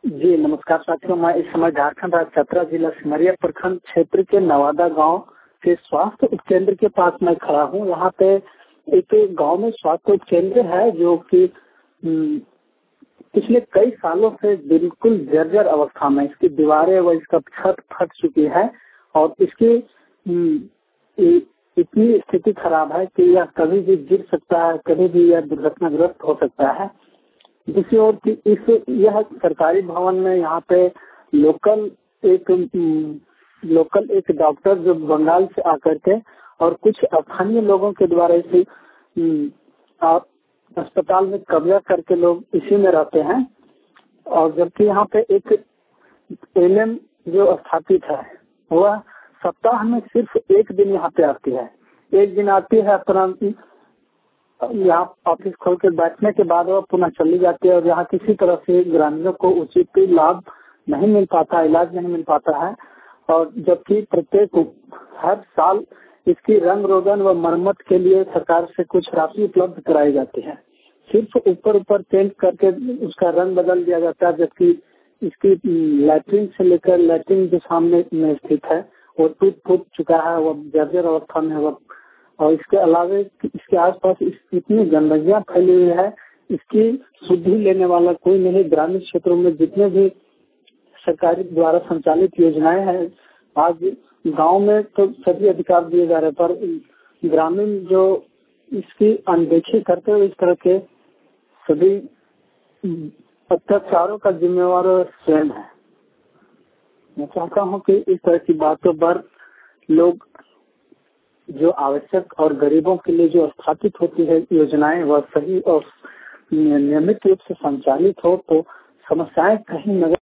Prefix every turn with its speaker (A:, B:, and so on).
A: जी नमस्कार साथियों, मैं इस समय झारखंड राज्य चतरा जिला सिमरिया प्रखंड क्षेत्र के नवादा गांव के स्वास्थ्य उपकेंद्र के पास मैं खड़ा हूं। यहाँ पे एक गांव में स्वास्थ्य उपकेंद्र है जो कि पिछले कई सालों से बिल्कुल जर्जर अवस्था में, इसकी दीवारें व इसका छत फट चुकी है और इसकी इतनी स्थिति खराब है कि यह कभी भी गिर सकता है, कभी भी यह दुर्घटनाग्रस्त हो सकता है। दूसरी ओर की यह सरकारी भवन में यहाँ पे लोकल एक डॉक्टर जो बंगाल से आकर के और कुछ स्थानीय लोगों के द्वारा इसे अस्पताल में कब्जा करके लोग इसी में रहते हैं। और जबकि यहाँ पे एक एलएम जो स्थापित है वह सप्ताह में सिर्फ एक दिन यहाँ पे आती है। एक दिन आती है, परंतु यहाँ ऑफिस खोल के बैठने के बाद वह पुनः चली जाती है और यहाँ किसी तरह से ग्रामीणों को उचित लाभ नहीं मिल पाता, इलाज नहीं मिल पाता है। और जबकि प्रत्येक हर साल इसकी रंग रोगन व मरम्मत के लिए सरकार से कुछ राशि उपलब्ध कराई जाती है। सिर्फ ऊपर पेंट करके उसका रंग बदल दिया जाता है, जबकि इसकी लैट्रिन से लेकर लैट्रिन जो सामने में स्थित है वो टूट फूट चुका है, वह जर्जर अवस्था में है। और इसके अलावा इसके आसपास इतनी गंदगियां फैली हुई है, इसकी शुद्धि लेने वाला कोई नहीं। ग्रामीण क्षेत्रों में जितने भी सरकारी द्वारा संचालित योजनाएं हैं, आज गांव में तो सभी अधिकार दिए जा रहे हैं, पर ग्रामीण जो इसकी अनदेखी करते हुए इस तरह के सभी अत्याचारों का जिम्मेवार स्वयं है। मैं चाहता हूं कि इस तरह की बातों पर लोग जो आवश्यक और गरीबों के लिए जो स्थापित होती है योजनाएं वह सही और नियमित रूप से संचालित हो तो समस्याएं कहीं नजर